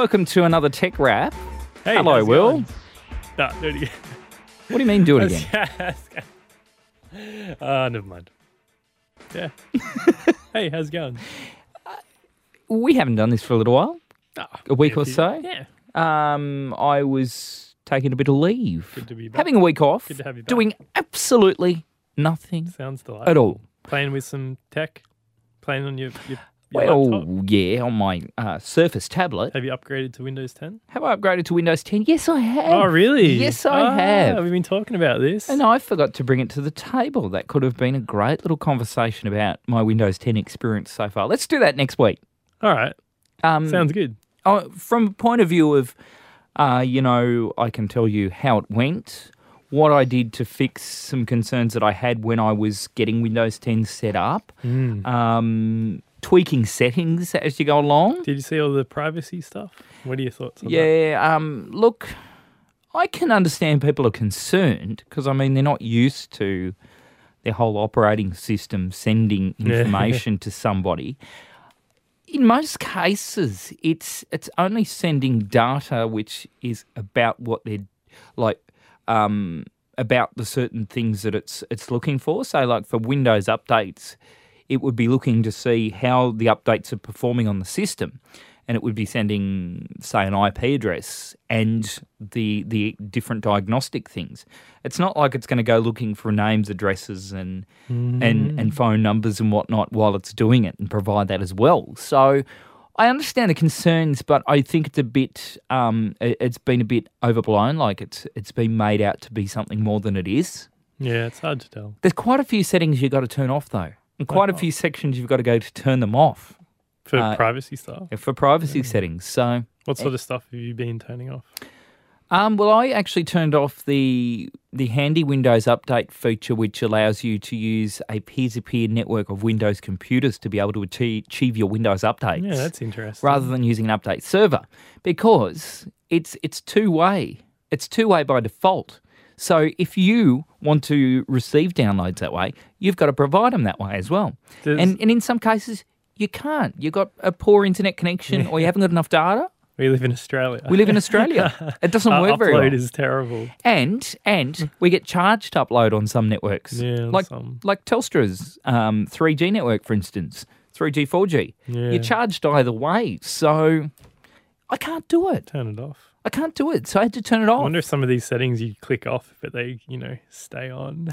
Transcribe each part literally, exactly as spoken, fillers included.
welcome to another Tech Wrap. Hey, hello, how's it Will. going? No, do it again. What do you mean do it again? uh, never mind. Yeah. Hey, how's it going? We haven't done this for a little while, Oh, a week yeah, or you- so. Yeah. Um, I was taking a bit of leave, Good to be back. having a week off, Good to have you back. doing absolutely nothing Sounds delightful. at all. Playing with some tech? Playing on your, your, your Well, laptop? yeah, on my uh, Surface tablet. Have you upgraded to Windows ten? Have I upgraded to Windows ten? Yes, I have. Oh, really? Yes, I Ah, have. We've been talking about this. And I forgot to bring it to the table. That could have been a great little conversation about my Windows ten experience so far. Let's do that next week. All right. Um, Sounds good. Oh, from a point of view of, uh, you know, I can tell you how it went, what I did to fix some concerns that I had when I was getting Windows ten set up, Mm. um, tweaking settings as you go along. Did you see all the privacy stuff? What are your thoughts on that? Yeah, um, look, I can understand people are concerned because, I mean, they're not used to their whole operating system sending Yeah. information to somebody. In most cases, it's it's only sending data which is about what they're like, um, about the certain things that it's it's looking for. So, like for Windows updates, it would be looking to see how the updates are performing on the system, and it would be sending, say, an I P address and the the different diagnostic things. It's not like it's going to go looking for names, addresses, and and and phone numbers and whatnot while it's doing it, and provide that as well. So I understand the concerns, but I think it's a bit um, it- it's been a bit overblown. Like it's it's been made out to be something more than it is. Yeah, it's hard to tell. There's quite a few settings you've got to turn off though, and quite a oh. few sections you've got to go to turn them off For Uh, privacy stuff. for privacy settings. So. What sort of stuff have you been turning off? Um, well, I actually turned off the the handy Windows Update feature, which allows you to use a peer-to-peer network of Windows computers to be able to achieve, achieve your Windows updates, Yeah, that's interesting. rather than using an update server, because it's it's two-way. It's two-way by default. So if you want to receive downloads that way, you've got to provide them that way as well. Does- And and in some cases, you can't. You've got a poor internet connection, or you haven't got enough data. We live in Australia. We live in Australia. It doesn't Our work very well. upload is terrible. And and we get charged to upload on some networks, Yeah, like some. like Telstra's um, three G network, for instance, three G, four G. Yeah. You're charged either way, so I can't do it. Turn it off. I can't do it, so I had to turn it I off. wonder if some of these settings you click off, but they, you know, stay on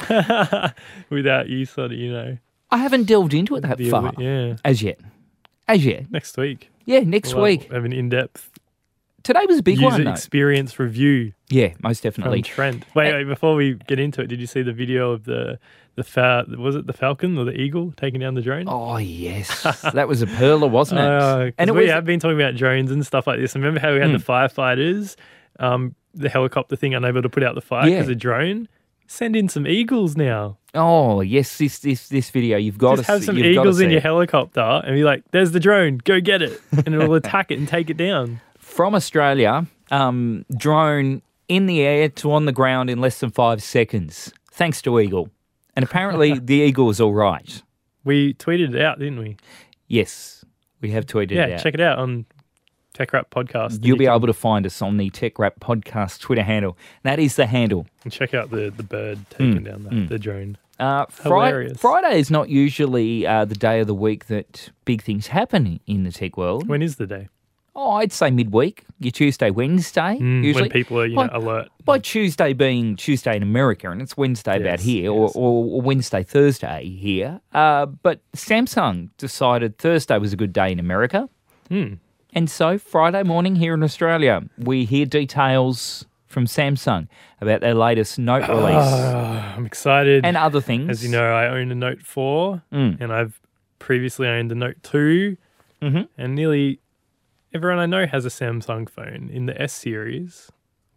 without you sort of, you know. I haven't delved into it that deal far with- Yeah. as yet. As yet, Next week. yeah. Next we'll week. have an in-depth Today was a big user one, though. experience review Yeah, most from definitely. Trent. Wait, wait, before we get into it, did you see the video of the the fa- was it the Falcon or the Eagle taking down the drone? Oh yes, that was a perler, wasn't it? Uh, and it we was have been talking about drones and stuff like this. Remember how we had Mm. the firefighters, um, the helicopter thing unable to put out the fire Yeah. because of drone? Send in some eagles now. oh yes, this this this video you've got Just to have see- some you've got to eagles in see your it. helicopter and be like, there's the drone, go get it. And it'll attack it and take it down. From Australia, um, drone in the air to on the ground in less than five seconds, thanks to Eagle. And apparently the Eagle is all right. We tweeted it out, didn't we? Yes, we have tweeted yeah, it out. check it out on Tech Rap Podcast. You'll be You able to find us on the Tech Wrap Podcast Twitter handle. That is the handle. can check out the, the bird taking Mm, down the, mm. the drone. Uh, Fri- Hilarious. Friday is not usually uh, the day of the week that big things happen in the tech world. When is the day? Oh, I'd say midweek. Your Tuesday, Wednesday, Mm, usually. when people are, you By- know, alert. By Tuesday being Tuesday in America, and it's Wednesday about Yes, here, or, yes. or, or Wednesday, Thursday here. Uh, but Samsung decided Thursday was a good day in America. Hmm. And so Friday morning here in Australia, we hear details from Samsung about their latest Note release Ah, I'm excited. and other things. As you know, I own a Note four Mm. and I've previously owned a Note two. Mhm. And nearly everyone I know has a Samsung phone in the S series.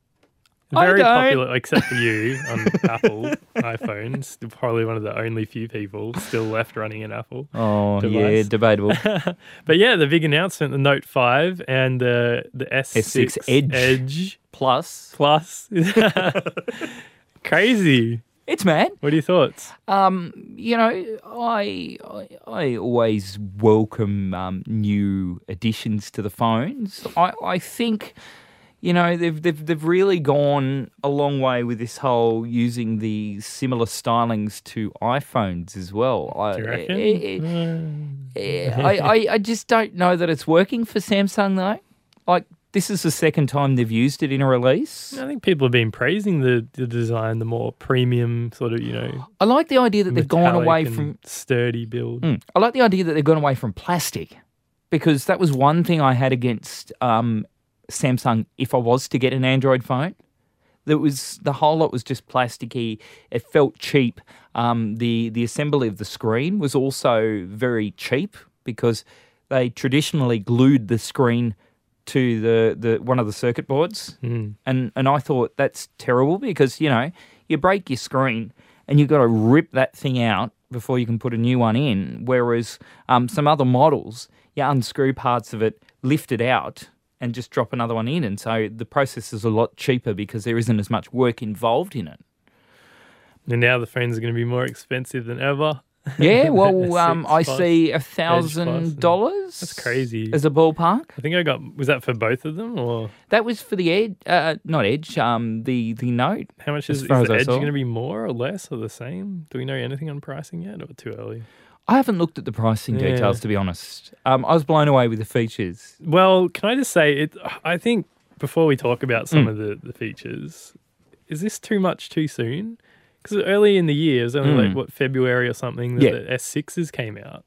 I Very don't. popular, except for you on Apple iPhones. Still probably one of the only few people still left running an Apple. Oh, yeah, device. debatable. But yeah, the big announcement, the Note five and the the S six, S six Edge. Edge Plus, Plus. Crazy. It's mad. What are your thoughts? Um, you know, I I, I always welcome um, new additions to the phones. I, I think, you know, they've they've they've really gone a long way with this whole using the similar stylings to iPhones as well. I, Do you reckon? I, I, I, I just don't know that it's working for Samsung though. Like, this is the second time they've used it in a release. I think people have been praising the, the design, the more premium sort of, you know, I like the idea that they've gone metallic away and from. sturdy build. Mm, I like the idea that they've gone away from plastic, because that was one thing I had against um, Samsung if I was to get an Android phone. That was the whole lot was just plasticky. It felt cheap. Um, the the assembly of the screen was also very cheap because they traditionally glued the screen to the, the one of the circuit boards, Mm. and and I thought that's terrible because, you know, you break your screen and you've got to rip that thing out before you can put a new one in. Whereas um, some other models, you unscrew parts of it, lift it out, and just drop another one in, and so the process is a lot cheaper because there isn't as much work involved in it. And now the phones are going to be more expensive than ever. Yeah, well, um, I Plus, see a Plus thousand and- dollars. That's crazy. As a ballpark. I think I got, was that for both of them or That was for the Edge, uh, not Edge, um, the the Note. how much As is, is far as the I Edge saw. going to be more or less or the same? Do we know anything on pricing yet or too early? I haven't looked at the pricing Yeah. details, to be honest. Um, I was blown away with the features. Well, can I just say, it? I think before we talk about some Mm. of the, the features, is this too much too soon? Because early in the year, it was only Mm. like, what, February or something, that Yeah. the S sixes came out.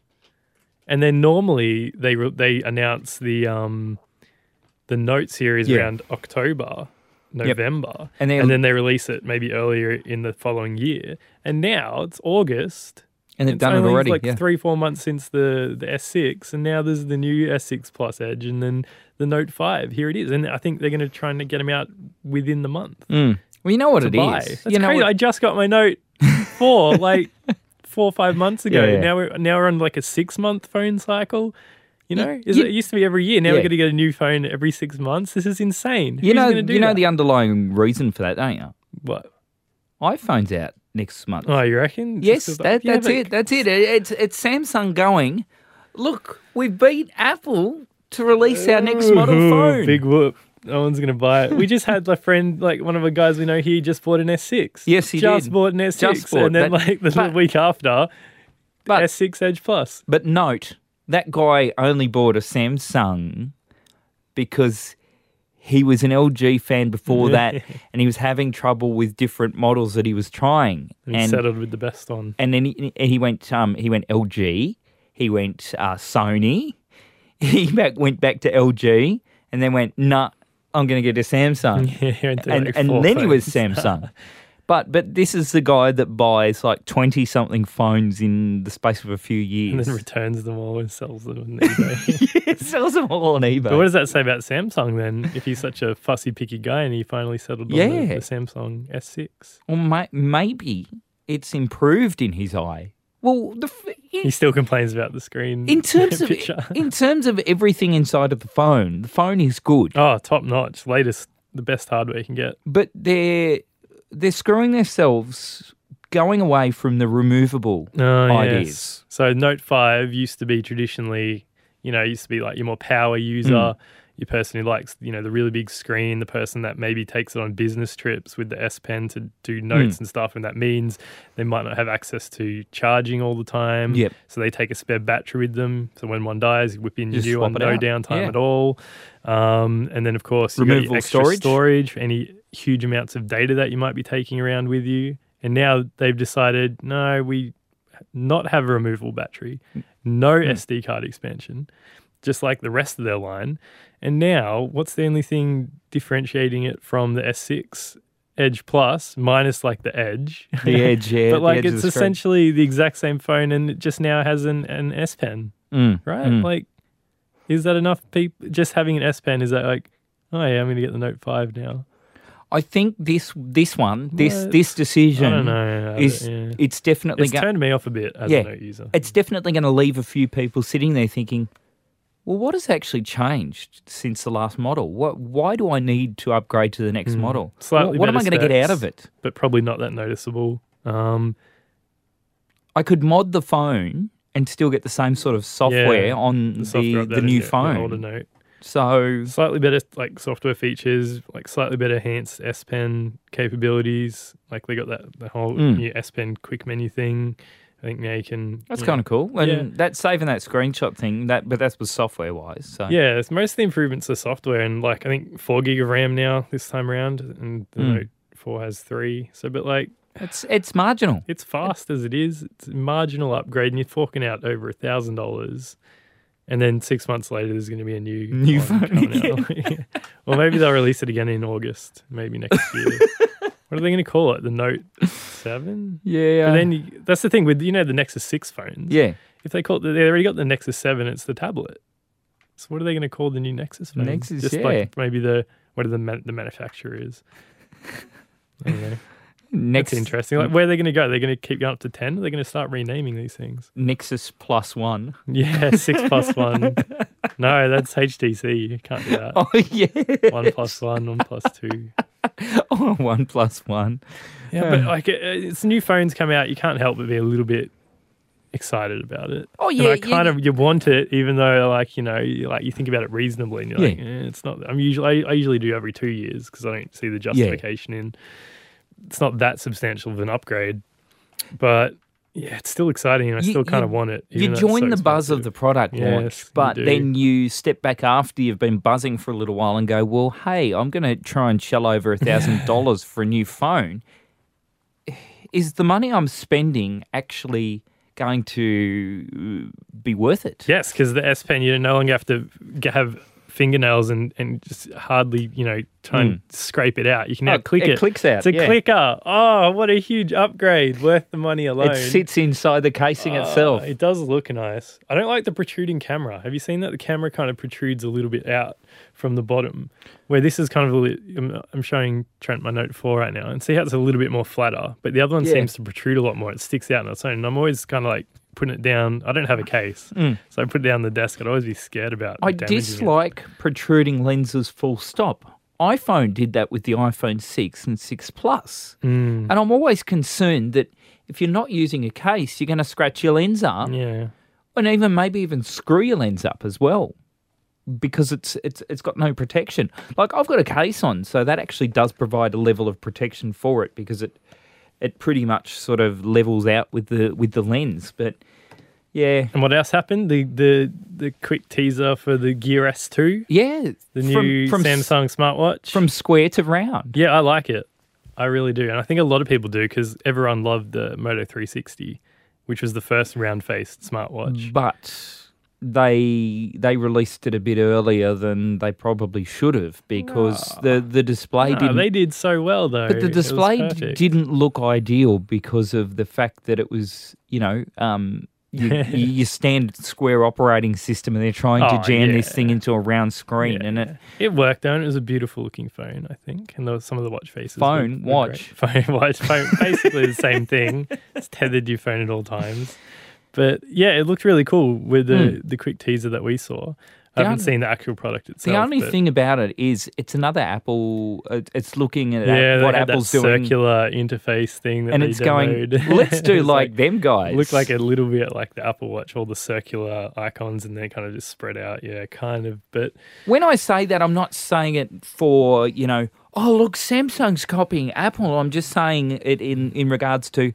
And then normally they re- they announce the um, the Note series Yeah. around October, November, And then- and then they release it maybe earlier in the following year. And now it's August. And they've It's done it only already. like yeah. three, four months since the, the S six, and now there's the new S six Plus Edge, and then the Note five. Here it is, and I think they're going to try and get them out within the month Mm. Well, you know what to it buy. is. That's you know crazy. what- I just got my Note four like four or five months ago. Yeah, yeah. Now we're now we're on like a six month phone cycle. You know, is you- it, it used to be every year. Now Yeah. we're going to get a new phone every six months. This is insane. you Who's know, gonna do you know that? the underlying reason for that, don't you? what? iPhone's out next month. Oh, you reckon? yes, Just 'cause- that, yeah, that's but- it. That's it. It- It's it's Samsung going, look, we beat Apple to release our next model Ooh, phone. Big whoop. No one's going to buy it. We just had a friend, like one of the guys we know here, just bought an S six. Yes, he just did. bought an S six. Just bought and then, that- like, the but- week after, but- S six Edge Plus. But note, that guy only bought a Samsung because he was an L G fan before that, and he was having trouble with different models that he was trying. And, he settled with the best one. and then he, he went um he went L G, he went uh, Sony, he back went back to L G, and then went nah, I'm going to get a Samsung. Yeah, he went to, and like, and four then he was phones. Samsung. But but this is the guy that buys like twenty something phones in the space of a few And years. then returns them all and sells them on eBay. It sells them all on eBay. But what does that say about Samsung then? If he's such a fussy, picky guy and he finally settled on Yeah. the, the Samsung S six, Or may, maybe it's improved in his eye. Well, the f- he in, still complains about the screen. in terms of picture. in terms of everything inside of the phone, the phone is good, Oh, top notch, latest, the best hardware you can get. but they're they're screwing themselves going away from the removable Oh, ideas. yes. So Note five used to be traditionally, you know, used to be like your more power user, Mm. your person who likes, you know, the really big screen, the person that maybe takes it on business trips with the S Pen to do notes Mm. and stuff. And that means they might not have access to charging all the time. Yep. So they take a spare battery with them. So when one dies, you whip in your Just new swap one, it no out. downtime Yeah. at all. Um, and then, of course, you got Removable your extra storage. storage, any huge amounts of data that you might be taking around with you. And now they've decided, no, we not have a removable battery, no Hmm. S D card expansion, just like the rest of their line. And now, what's the only thing differentiating it from the S six Edge Plus, minus like the Edge? The Edge, yeah. but the like edge of it's the screen. essentially the exact same phone, and it just now has an, an S Pen, Mm, right? mm. Like, is that enough? People just having an S Pen, is that like, oh yeah, I'm going to get the Note five now? I think this this one, this What? this decision, I don't know. is yeah. it's definitely It's go- turned me off a bit as Yeah. a Note user. it's definitely going to leave a few people sitting there thinking, Well, what has actually changed since the last model? What? Why do I need to upgrade to the next model? Slightly What, what am I better going to get out specs, of it? But probably not that noticeable. Um, I could mod the phone and still get the same sort of software Yeah, on the, software the, update on new your- your phone. older Note. So Slightly better like software features, like slightly better enhanced S Pen capabilities. Like they got that the whole Mm. new S Pen quick menu thing. I think now you can. that's you kind know, of cool. And Yeah. that's saving that screenshot thing. That, but that's was software wise. So Yeah, it's most of the improvements are software, and like I think four gig of RAM now this time around, and the Mm. Note four has three. So, but like it's it's marginal. it's fast as it is. It's a marginal upgrade, and you're forking out over a thousand dollars. And then six months later, there's going to be a new New one phone coming out. Or maybe they'll release it again in August, maybe next year. What are they going to call it? The Note seven? Yeah. But then you, that's the thing with, you know, the Nexus six phones. yeah. If they call it, they already got the Nexus seven, it's the tablet. So what are they going to call the new Nexus phone? Nexus, Just yeah. like maybe the, what the, man, the manufacturer is. I don't know. Next That's interesting. Like, where are they going to go? They're going to keep going up to ten? Are they going to start renaming these things? Nexus plus one. Yeah, six plus one. No, that's H T C. You can't do that. Oh yeah. One plus one, one plus two. Oh, one plus one. Yeah, but like it, it's new phones come out, you can't help but be a little bit excited about it. Oh And yeah. I kind yeah. of you want it, even though like you know, you, like you think about it reasonably, and you're like, Yeah. eh, it's not. I'm usually I, I usually do every two years because I don't see the justification in. It's not that substantial of an upgrade, but yeah, it's still exciting, and I You- still kind you- of want it. You even though it's join so the buzz of expensive. the product Yes, launch, you but do. then you step back after you've been buzzing for a little while and go, well, hey, I'm going to try and shell over a thousand dollars for a new phone. Is the money I'm spending actually going to be worth it? Yes, because the S Pen, you no longer have to g- have fingernails and, and just hardly, you know, try and scrape it out. You can now Oh, click it it. clicks out, It's a yeah. clicker. Oh, what a huge upgrade. Worth the money alone. It sits inside the casing Oh, itself. It does look nice. I don't like the protruding camera. Have you seen that? The camera kind of protrudes a little bit out from the bottom, where this is kind of a li- I'm, I'm showing Trent my Note four right now, and see how it's a little bit more flatter, but the other one Yeah. seems to protrude a lot more. It sticks out on its own. And I'm always kind of like putting it down. I don't have a case, Mm. so I put it down the desk. I'd always be scared about I damaging it. dislike protruding lenses full stop. iPhone did that with the iPhone six and six Plus. Mm, And I'm always concerned that if you're not using a case, you're going to scratch your lens up yeah. and even maybe even screw your lens up as well because it's it's it's got no protection. Like I've got a case on, so that actually does provide a level of protection for it because it it pretty much sort of levels out with the with the lens. But yeah, And what else happened? The the the quick teaser for the Gear S two, yeah, the from, new from s- Samsung smartwatch. from square to round. Yeah, I like it. I really do. And I think a lot of people do because everyone loved the Moto three sixty, which was the first round-faced smartwatch. But they they released it a bit earlier than they probably should have because the the display No, didn't. they did so well, though. But the It was display d- perfect. didn't look ideal because of the fact that it was, you know, um, you, you, your standard square operating system, and they're trying to Oh, jam this yeah. thing into a round screen, Yeah. and it It worked, though, and it was a beautiful-looking phone, I think. And there was some of the watch faces. were- Phone, were watch. great. Phone, watch, phone. Basically the same thing. It's tethered to your phone at all times. But, yeah, it looked really cool with the, the quick teaser that we saw. I The haven't only- seen the actual product itself. the only but- thing about it is it's another Apple. it- It's looking at yeah, what they had Apple's that doing, circular interface thing that and they it's going. demoed. Let's do It's like, them guys. Look like a little bit like the Apple Watch, all the circular icons and they're kind of just spread out. Yeah, kind of. But When I say that, I'm not saying it for, you know, oh, look, Samsung's copying Apple. I'm just saying it in, in regards to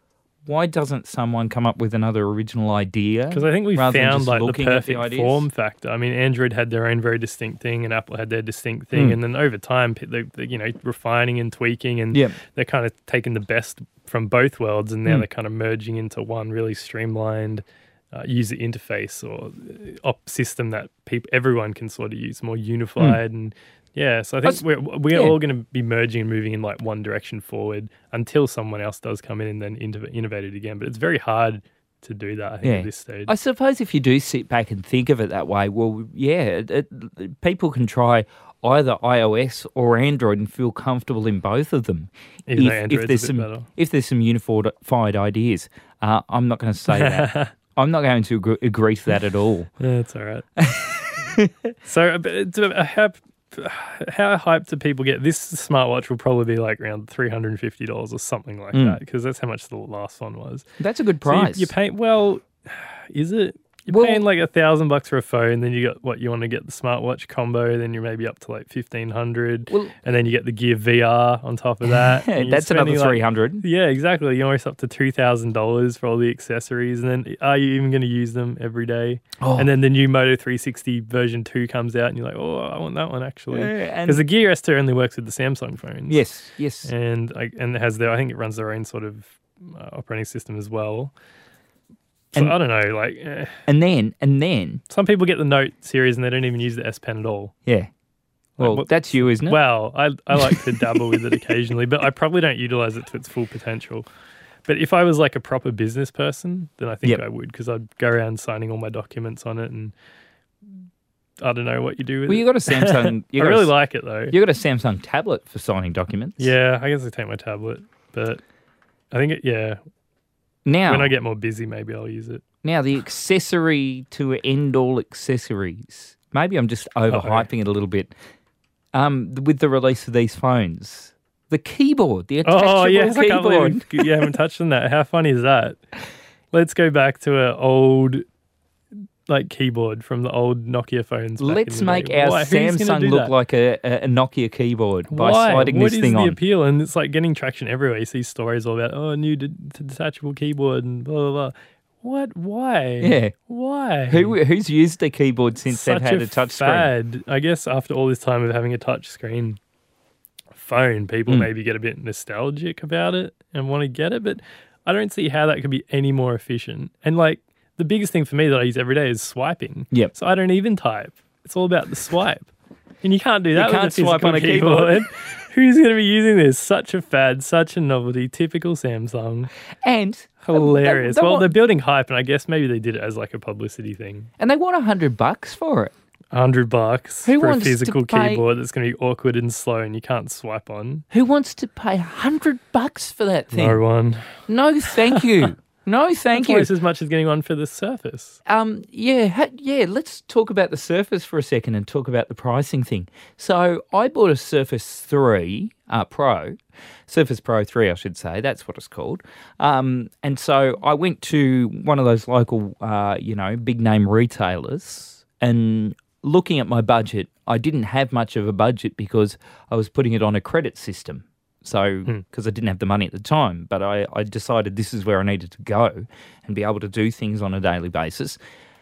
why doesn't someone come up with another original idea? because I think we rather than found just like the looking at perfect ideas? form factor. I mean, Android had their own very distinct thing and Apple had their distinct thing. Mm. And then over time, pe- they, they, you know, refining and tweaking and Yeah. they're kind of taking the best from both worlds and now Mm. they're kind of merging into one really streamlined uh, user interface or uh, op system that people, everyone can sort of use, more unified and yeah, so I think That's- we're we're yeah. all going to be merging and moving in like one direction forward until someone else does come in and then innov- innovate it again. But it's very hard to do that, I think, Yeah. at this stage. I suppose if you do sit back and think of it that way, well, yeah, it, it, people can try either iOS or Android and feel comfortable in both of them. Even though if, Android's if there's a bit some better. if there's some unified ideas, uh, I'm not going to say that. I'm not going to agree, agree to that at all. That's all right. So, uh, but it's, uh, how, how hyped do people get? This smartwatch will probably be like around three hundred fifty dollars or something like Mm. that, because that's how much the last one was. That's a good So you- price. you're paying, well, is it? You're Well- paying like a thousand bucks for a phone, then you got what you want to get the smartwatch combo, then you're maybe up to like fifteen hundred, Well- and then you get the Gear V R on top of that. and you're That's another spending, like- three hundred. Yeah, exactly. You're almost up to two thousand dollars for all the accessories, and then are you even going to use them every day? Oh. And then the new Moto three sixty version two comes out, and you're like, oh, I want that one actually, Yeah, and- because the Gear S two only works with the Samsung phones. Yes, yes. and like, and it has their, I think it runs their own sort of uh, operating system as well. So And- I don't know, like eh. And then, and then, some people get the Note series and they don't even use the S Pen at all. yeah. Well, what- that's you, isn't it? Well, I I like to dabble with it occasionally, but I probably don't utilize it to its full potential. But if I was like a proper business person, then I think Yep. I would, because I'd go around signing all my documents on it, and I don't know what you do with Well, it. you got a Samsung. You I got really a, like it though. You got a Samsung tablet for signing documents. Yeah, I guess I take my tablet, but I think it, yeah, Now, when I get more busy, maybe I'll use it. now the accessory to end all accessories. Maybe I'm just overhyping it a little bit. Um, with the release of these phones, the keyboard, the attachable Oh yes, I can't keyboard. believe you haven't touched on that. How funny is that? Let's go back to an old like keyboard from the old Nokia phones. back Let's in the make day. our Why? Who's gonna Samsung do look that? like a, a, a Nokia keyboard by Why? sliding What this is thing the on. appeal? And it's like getting traction everywhere. You see stories all about oh, new de- detachable keyboard and blah blah blah. What? Why? Yeah. Why? Who who's used a keyboard since Such they've had a, a touch screen? fad. I guess after all this time of having a touch screen phone, people Mm. maybe get a bit nostalgic about it and want to get it, but I don't see how that could be any more efficient. And like the biggest thing for me that I use every day is swiping. Yep. So I don't even type. It's all about the swipe. And you can't do that You with can't a swipe physical on a keyboard. Who's going to be using this? Such a fad, such a novelty, typical Samsung. And Hilarious. They, they well, want, they're building hype, and I guess maybe they did it as like a publicity thing. and they want a hundred bucks for it. Hundred bucks Who for a wants to physical pay- keyboard that's going to be awkward and slow, and you can't swipe on. Who wants to pay a hundred bucks for that thing? No one. No, thank you. No, thank That's you. almost as much as getting one for the Surface. Um, yeah, ha- yeah. Let's talk about the Surface for a second and talk about the pricing thing. So I bought a Surface Three uh, Pro, Surface Pro Three, I should say. That's what it's called. Um, and so I went to one of those local, uh, you know, big name retailers, and looking at my budget, I didn't have much of a budget because I was putting it on a credit system. So, because I didn't have the money at the time, but I, I decided this is where I needed to go and be able to do things on a daily basis.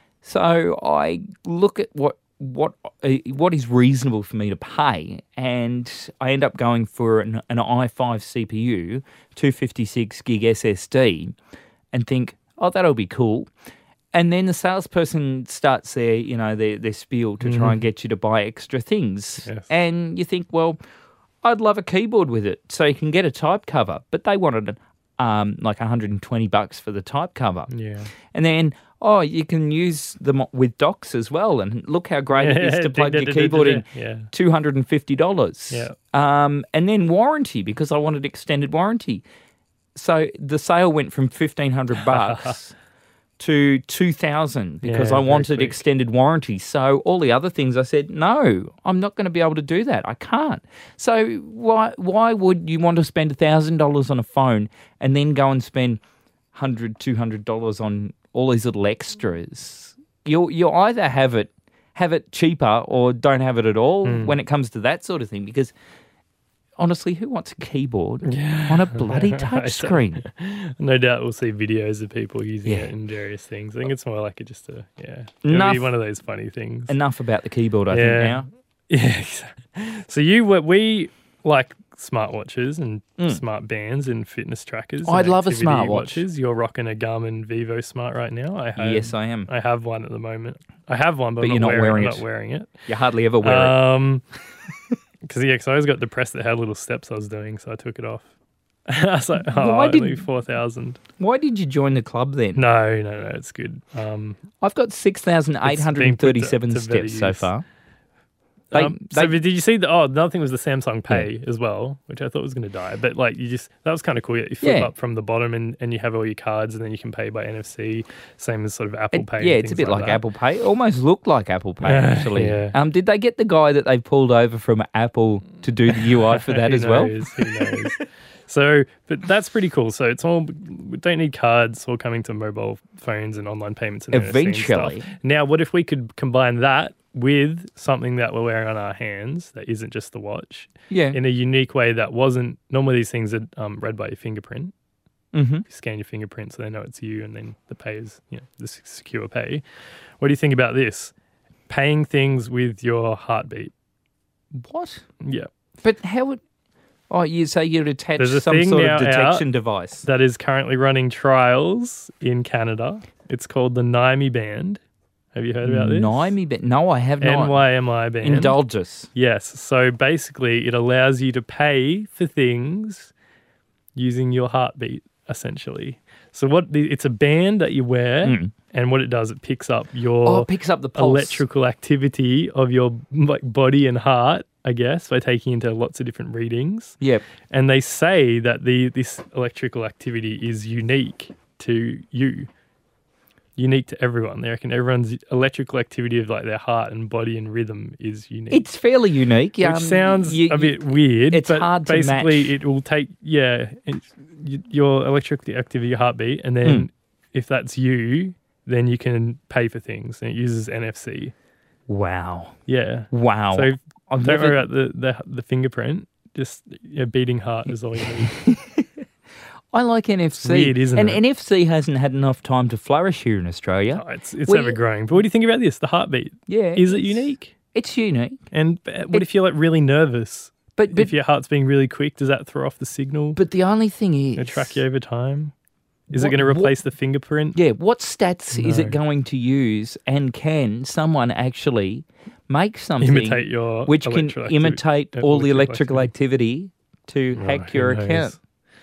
So I look at what what uh, what is reasonable for me to pay, and I end up going for an, an i five C P U, two fifty-six gig S S D, and think, oh, that'll be cool. And then the salesperson starts their, you know, their, their spiel to try and get you to buy extra things. Yes. And you think, well, I'd love a keyboard with it, so you can get a type cover. But they wanted um, like one hundred twenty bucks for the type cover. Yeah. And then, oh, you can use them with docks as well. And look how great it is to plug your keyboard in. Yeah. two hundred fifty dollars. Yeah. Um, and then warranty, because I wanted extended warranty. So the sale went from fifteen hundred bucks to two thousand because Yeah, I very wanted quick. extended warranty. So all the other things I said, no, I'm not going to be able to do that. I can't. So why why would you want to spend one thousand dollars on a phone and then go and spend one hundred dollars, two hundred dollars on all these little extras? You'll, you'll either have it have it cheaper or don't have it at all Hmm. when it comes to that sort of thing, because honestly, who wants a keyboard on a bloody touchscreen? No doubt we'll see videos of people using Yeah. it in various things. I think it's more like a, just a, yeah. It'll Enough- be one of those funny things. Enough about the keyboard, I Yeah. think, now. Yeah. exactly. So you were, we like smartwatches and Mm. smart bands and fitness trackers. I'd and love a activity smartwatch. watches. You're rocking a Garmin Vivo Smart right now. I have, Yes, I am. I have one at the moment. I have one, but, But I'm you're not not wearing, wearing I'm it. not wearing it. You hardly ever wear it. Um, because yeah, because I always got depressed that how little steps I was doing, so I took it off. I was like, oh, Why did- only four thousand. Why did you join the club then? No, no, no, it's good. Um, I've got six thousand eight hundred thirty-seven It's been put to- steps to so better far. They, um, they, so, but did you see the? Oh, another thing was the Samsung Pay as well, which I thought was going to die. But like, you just that was kind of cool. You flip Yeah. up from the bottom, and, and you have all your cards, and then you can pay by N F C. Same as sort of Apple it- Pay. yeah, and it's a things bit like, that. Apple Pay. It almost looked like Apple Pay, actually. Yeah. Um, did they get the guy that they pulled over from Apple to do the U I for that Who as well? knows? Who knows? So, but that's pretty cool. So it's all we don't need cards. All coming to mobile phones and online payments and N F C and Eventually. stuff. Now, what if we could combine that with something that we're wearing on our hands that isn't just the watch Yeah. in a unique way that wasn't normally these things are um, read by your fingerprint. Mm-hmm. You scan your fingerprint so they know it's you, and then the pay is you know the secure pay. What do you think about this? Paying things with your heartbeat. What? Yeah. But how would... Oh, you say you'd attach There's a some thing sort now of detection out device. That is currently running trials in Canada. It's called the Nymi Band. Have you heard about this? Nymi band? No, I have not. N Y M I Band. Indulge us. Yes. So basically, it allows you to pay for things using your heartbeat, essentially. So what? The, it's a band that you wear, Mm. and what it does, it picks up your Oh, it picks up the pulse. electrical activity of your like body and heart, I guess, by taking into lots of different readings. Yep. And they say that the this electrical activity is unique to you, unique to everyone. They reckon everyone's electrical activity of like their heart and body and rhythm is unique. It's fairly unique. Which Um, sounds you- a bit weird. it's but hard to basically match. it will take yeah it, y- your electrical activity, your heartbeat, and then Mm. if that's you, then you can pay for things, and it uses N F C. Wow. Yeah. Wow. So I've don't never- worry about the, the the fingerprint. Just a beating heart is all you need. I like N F C. Weird, isn't and it? N F C hasn't had enough time to flourish here in Australia. Oh, it's it's Well, ever you- growing. But what do you think about this? The heartbeat. Yeah. Is it it's- unique? It's unique. And uh, what It- if you're like really nervous? But but, if your heart's being really quick, does that throw off the signal? but the only thing is... It'll track you over time? Is What- it going to what- replace the fingerprint? Yeah, what stats is No. it going to use, and can someone actually make something Imitate your which can electrical acti- imitate uh, all the electrical electrical activity to Oh, hack who your knows? account?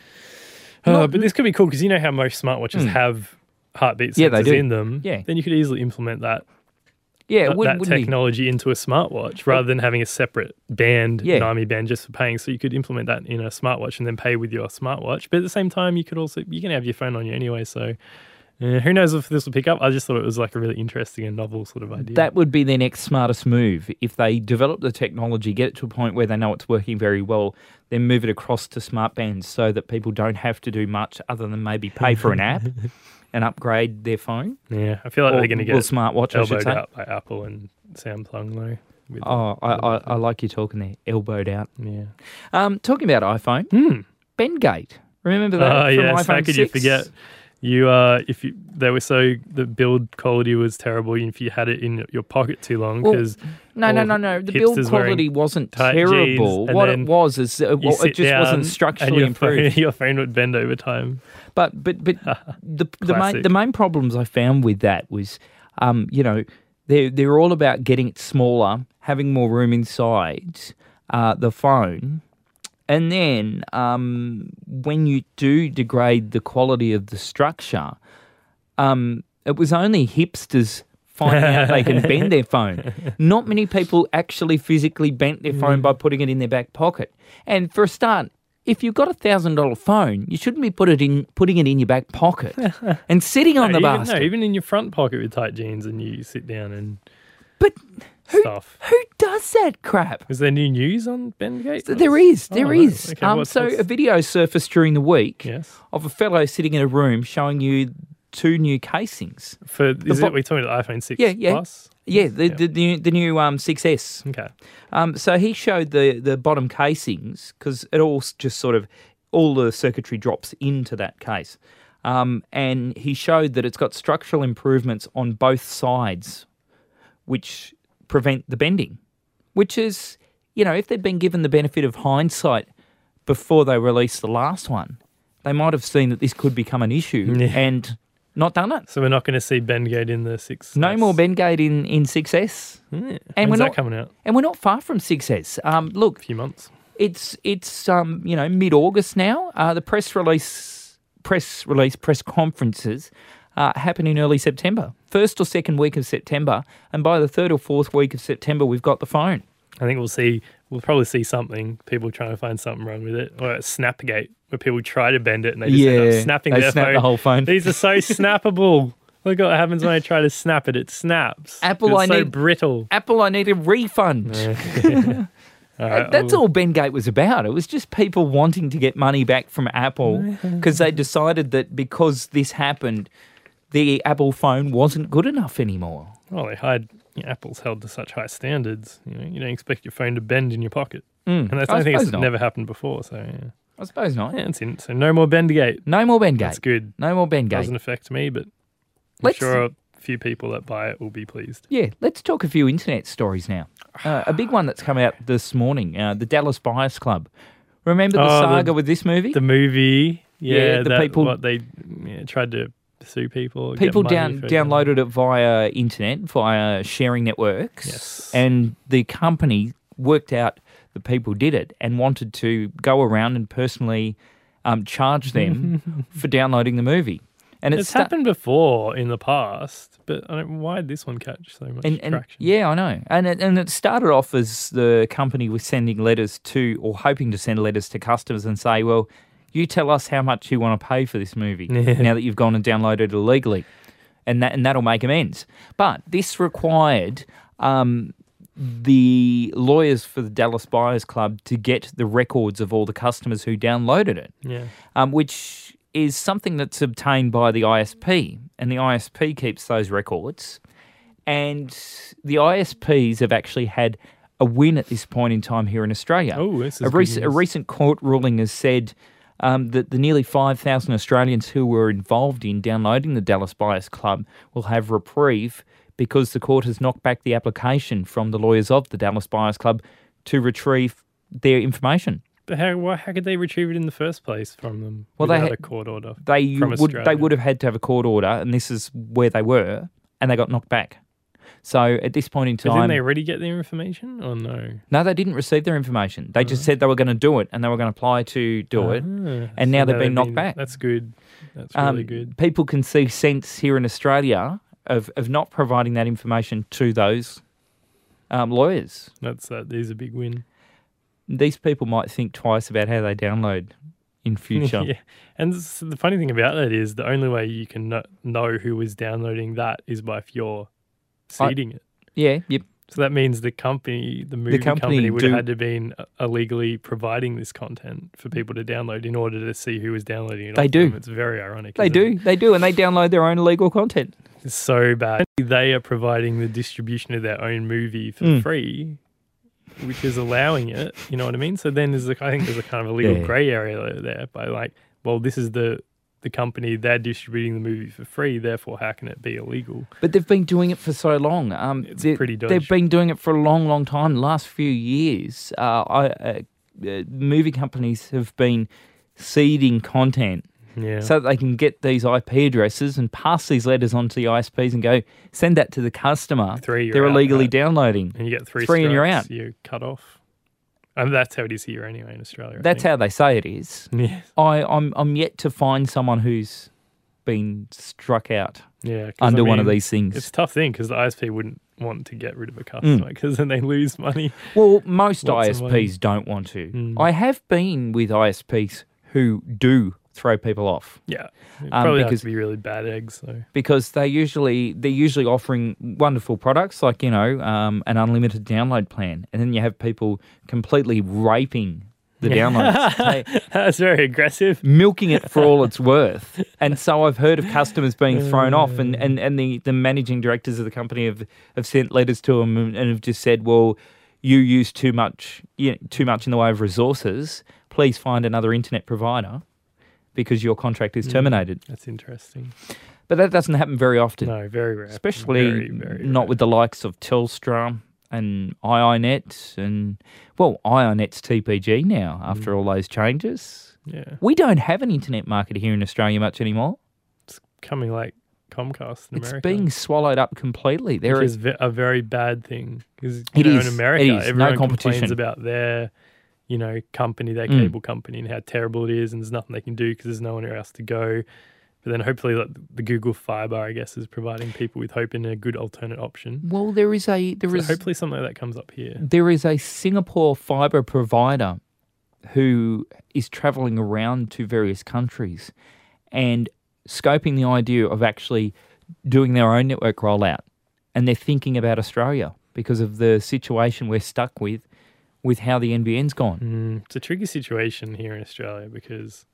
Oh, Not- but this could be cool because you know how most smartwatches Mm. have heartbeat Yeah, they sensors do. in them. Yeah. Then you could easily implement that Yeah, that, wouldn't, that wouldn't it- technology into a smartwatch rather than having a separate band, Yeah. Nymi band, just for paying. So you could implement that in a smartwatch and then pay with your smartwatch. But at the same time, you could also you can have your phone on you anyway. So uh, who knows if this will pick up? I just thought it was like a really interesting and novel sort of idea. That would be their next smartest move. If they develop the technology, get it to a point where they know it's working very well, then move it across to smart bands so that people don't have to do much other than maybe pay for an app and upgrade their phone. yeah, I feel like Or, they're going to well, get smartwatch, I should elbowed say. out by Apple and Samsung though. with Oh, I, the- I, I like you talking there. Elbowed out. yeah. Um, talking about iPhone, Hmm. Bendgate. Remember that Oh from yes, iPhone how could you six? forget? You uh, if you they were so the build quality was terrible. If you had it in your pocket too long, Well, because No, no, all no, no. The build hipsters wearing quality wasn't tight terrible. jeans, and What it then was is uh, you well, sit it just down wasn't and structurally your improved. Phone, your phone would bend over time. But but but the the main Classic. the main problems I found with that was, um, you know, they they're all about getting it smaller, having more room inside uh, the phone, and then um, when you do degrade the quality of the structure, um, it was only hipsters finding out they can bend their phone. Not many people actually physically bent their phone by putting it in their back pocket. And for a start, if you've got a thousand dollar phone, you shouldn't be put it in putting it in your back pocket and sitting on No, the even, basket. no, even in your front pocket with tight jeans, and you sit down and But who stuff. who does that crap? Is there new news on Bendgate? There is, there Oh, is. right. Okay, um, what's- so what's- a video surfaced during the week Yes. of a fellow sitting in a room showing you two new casings. For is bo- it? We're talking about the iPhone six Yeah, yeah. Plus. Yeah, the Yeah. the, new the new um six S. Okay. Um, so he showed the the bottom casings because it all s- just sort of all the circuitry drops into that case, um, and he showed that it's got structural improvements on both sides, which prevent the bending. Which is, you know, if they'd been given the benefit of hindsight before they released the last one, they might have seen that this could become an issue Yeah. and not done it. So we're not going to see Bendgate in the six. No more Bendgate in in six S, Yeah. And When's we're that not- coming out? and we're not far from six S. Um, look. A few months. It's it's um you know mid August now. Uh, the press release press release press conferences uh, happen in early September, first or second week of September, and by the third or fourth week of September, we've got the phone. I think we'll see. We'll probably see something. People trying to find something wrong with it, or Snapgate, where people try to bend it and they just end Yeah, up snapping they their snap phone. the whole phone. These are so snappable. Look what happens when I try to snap it. It snaps. Apple, it's I so need- brittle. Apple, I need a refund. All right, That's I'll- all Bendgate was about. It was just people wanting to get money back from Apple because they decided that because this happened, the Apple phone wasn't good enough anymore. Well, they hide. You know, Apple's held to such high standards. You know, you don't expect your phone to bend in your pocket, Mm, and that's I I think suppose it's not. never happened before. So yeah, I suppose not. yeah it's in, so no more Bendgate. No more Bendgate. That's good. No more Bendgate. Doesn't affect me, but I'm Let's- sure a few people that buy it will be pleased. Yeah, let's talk a few internet stories now. Uh, a big one that's come out this morning, uh, the Dallas Buyers Club. Remember the Oh, the- saga with this movie? The movie, yeah, Yeah, the that, people- what they yeah, tried to sue people. get People money down for- downloaded it via internet, via sharing networks. Yes. And the company worked out the people did it and wanted to go around and personally um, charge them for downloading the movie. And It's sta- happened before in the past, but I don't, why did this one catch so much And, and traction? yeah, I know. And it, and it started off as the company was sending letters to, or hoping to send letters to customers and say, well, you tell us how much you want to pay for this movie Yeah. now that you've gone and downloaded it illegally. And that and that'll make amends. But this required um, the lawyers for the Dallas Buyers Club to get the records of all the customers who downloaded it, Yeah. um, which is something that's obtained by the I S P. And the I S P keeps those records. And the I S Ps have actually had a win at this point in time here in Australia. Oh, this is a, good rec- a news. recent court ruling has said um, that the nearly five thousand Australians who were involved in downloading the Dallas Buyers Club will have reprieve because the court has knocked back the application from the lawyers of the Dallas Buyers Club to retrieve their information. But how why, how could they retrieve it in the first place from them Well, they without ha- a court order? They From would Australia. they would have had to have a court order, and this is where they were, and they got knocked back. So at this point in But didn't time, they already get their information, or no? no, they didn't receive their information. They just said they were going to do it, and they were going to apply to do it. Ah, and now they've been knocked back. That's good. That's Um, really good. People can see sense here in Australia of, of not providing that information to those um, lawyers. That's that is a big win. These people might think twice about how they download in future. yeah. And this, the funny thing about that is the only way you can kno- know who is downloading that is by if you're I- seeding it. Yeah, yep. So that means the company, the movie company company, would do- have had to been uh, illegally providing this content for people to download in order to see who is downloading it. They off do. them. It's very ironic. They isn't do, it? they do, and they download their own illegal content. It's so bad. They are providing the distribution of their own movie for Mm. free, which is allowing it. You know what I mean? So then there's, a, I think there's a kind of a legal Yeah. grey area there by like, well, this is the the company, they're distributing the movie for free, therefore how can it be illegal? But they've been doing it for so long. Um, It's they- pretty dodgy. They've been doing it for a long, long time. The last few years, uh, I, uh, uh, movie companies have been seeding content Yeah. so that they can get these I P addresses and pass these letters on to the I S Ps and go, send that to the customer. Three, you're They're out, illegally right? downloading. And you get three, Three and you're strikes, out. You're cut off. And that's how it is here anyway in Australia. I That's think. how they say it is. Yeah. I, I'm, I'm yet to find someone who's been struck out Yeah. 'cause, under I one of mean, these things. It's a tough thing because the I S P wouldn't want to get rid of a Mm. customer because then they lose money. Well, most Lots I of S money. Ps don't want to. Mm. I have been with I S Ps who do throw people off Yeah. It Um, probably because- has to be really bad eggs. So. because they usually they're usually offering wonderful products like you know um, an unlimited download plan, and then you have people completely raping the downloads, They- That's very aggressive. milking it for all it's worth. And so I've heard of customers being thrown off, and, and, and the, the managing directors of the company have, have sent letters to them and, and have just said, well, you use too much you know, too much in the way of resources. Please find another internet provider because your contract is terminated. That's interesting. But that doesn't happen very often, No, very rare. especially very, very not rare. with the likes of Telstra and iiNet and, well, iiNet's T P G now after Mm. all those changes. Yeah. We don't have an internet market here in Australia much anymore. It's coming like Comcast in It's America. being swallowed up completely. There which is is ve- a very bad thing because It know, is. in America, It is. No everyone competition. complains about their, you know, company, their Mm. cable company, and how terrible it is, and there's nothing they can do because there's nowhere else to go. But then hopefully like, the Google Fiber, I guess, is providing people with hope in a good alternate option. Well, there is a there So is hopefully something like that comes up here. there is a Singapore fiber provider who is travelling around to various countries and scoping the idea of actually doing their own network rollout. And they're thinking about Australia because of the situation we're stuck with, with how the N B N's gone. Mm, it's a tricky situation here in Australia because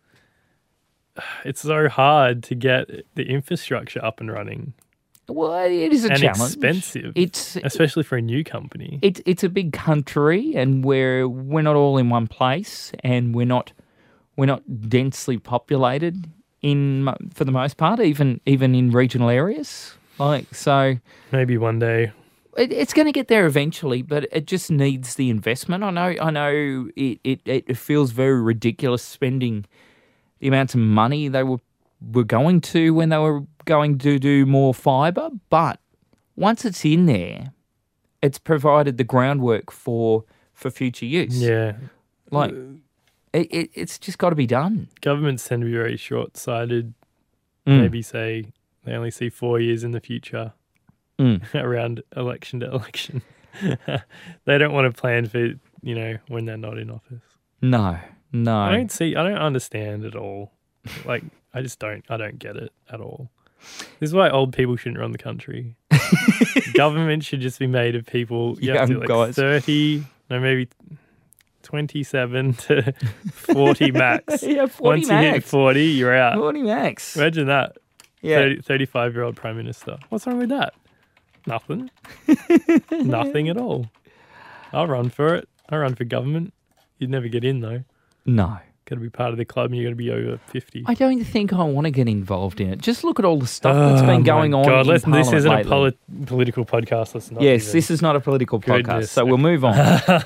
it's so hard to get the infrastructure up and running. Well, it is a and challenge. expensive, It's especially for a new company. it's it's a big country, and we're we're not all in one place, and we're not we're not densely populated in mo- for the most part, even even in regional areas. Like so, Maybe one day. it, it's going to get there eventually, but it just needs the investment. I know, I know, it it, it feels very ridiculous spending the amounts of money they were were going to when they were going to do more fibre, but once it's in there, it's provided the groundwork for for future use. Yeah. Like it, it it's just got to be done. Governments tend to be very short-sighted. Mm. Maybe say they only see four years in the future Mm. around election to election. They don't want to plan for, you know, when they're not in office. No, no. I don't see, I don't understand at all. Like, I just don't, I don't get it at all. This is why old people shouldn't run the country. Government should just be made of people, you have to Young like guys. thirty, no, maybe twenty-seven to forty max. Yeah, forty Once you hit max. forty, you're out. Forty max. Imagine that. Yeah. thirty, thirty-five-year-old Prime Minister. What's wrong with that? Nothing. Nothing at all. I'll run for it. I'll run for government. You'd never get in, though. No. Got to be part of the club and you've got to be over fifty. I don't think I want to get involved in it. Just look at all the stuff that's been going Oh my on. God, in listen, this Parliament isn't lately. a poli- political podcast. Let's not Yes, even- this is not a political podcast, Goodness. so we'll move on.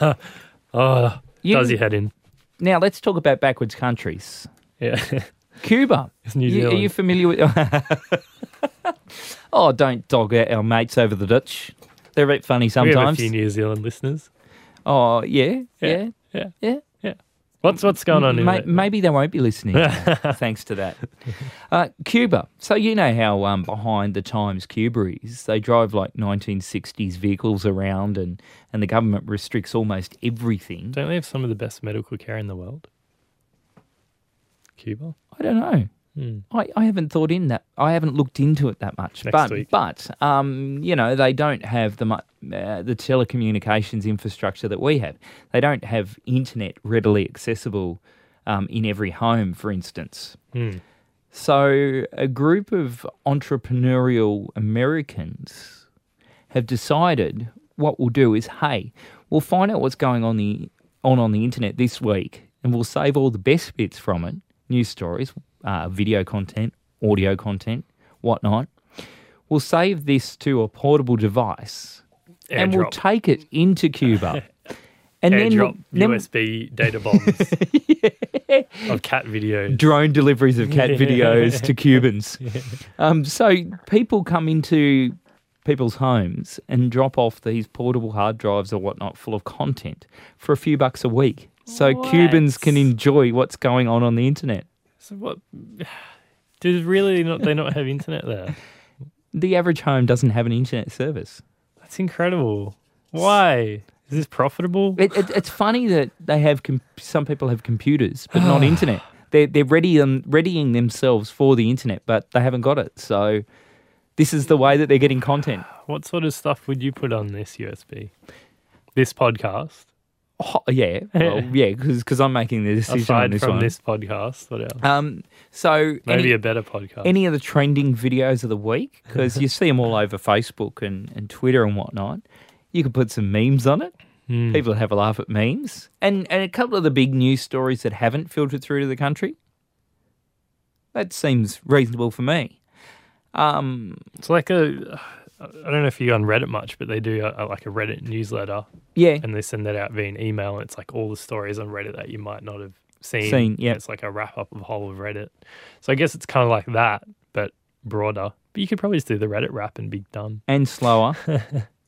oh, You- does your head in. Now, let's talk about backwards countries. Yeah. Cuba. It's New You- Zealand. Are you familiar with... Oh, don't dog out our mates over the Dutch. They're a bit funny we have a sometimes. few New Zealand listeners. Oh, yeah, yeah, Yeah. yeah. Yeah. What's what's going on in Ma- there? Maybe they won't be listening, thanks to that. Uh, Cuba. So you know how um, behind the times Cuba is. They drive like nineteen sixties vehicles around, and, and the government restricts almost everything. Don't they have some of the best medical care in the world? Cuba? I don't know. Hmm. I, I haven't thought in that. I haven't looked into it that much. Next but week. but um, you know, they don't have the mu- uh, the telecommunications infrastructure that we have. They don't have internet readily accessible um, in every home, for instance. Hmm. So a group of entrepreneurial Americans have decided what we'll do is, hey, we'll find out what's going on the on on the internet this week, and we'll save all the best bits from it, news stories, uh, video content, audio content, whatnot. We'll save this to a portable device, and we'll Airdrop. take it into Cuba. And then, Airdrop then U S B data bombs of cat videos. drone deliveries of cat Yeah. videos to Cubans. Um, so people come into people's homes and drop off these portable hard drives or whatnot full of content for a few bucks a week. So What? Cubans can enjoy what's going on on the internet. So what? Do really not they not have internet there? The average home doesn't have an internet service. That's incredible. Why? Is this profitable? It, it, it's funny that they have com- some people have computers but not internet. They're they're readying readying themselves for the internet, but they haven't got it. So this is the way that they're getting content. What sort of stuff would you put on this U S B? This podcast? Oh, yeah, well, yeah, because I'm making the decision on Aside this from one. this podcast, what else? Um, so Maybe any, a better podcast. any of the trending videos of the week, because you see them all over Facebook and, and Twitter and whatnot. You can put some memes on it. Hmm. People have a laugh at memes, and and a couple of the big news stories that haven't filtered through to the country. That seems reasonable for me. Um, It's like a. I don't know if you're on Reddit much, but they do a, a, like a Reddit newsletter, yeah, and they send that out via an email, and it's like all the stories on Reddit that you might not have seen. Seen, yeah. It's like a wrap up of the whole of Reddit. So I guess it's kind of like that, but broader. But you could probably just do the Reddit wrap and be done. and slower,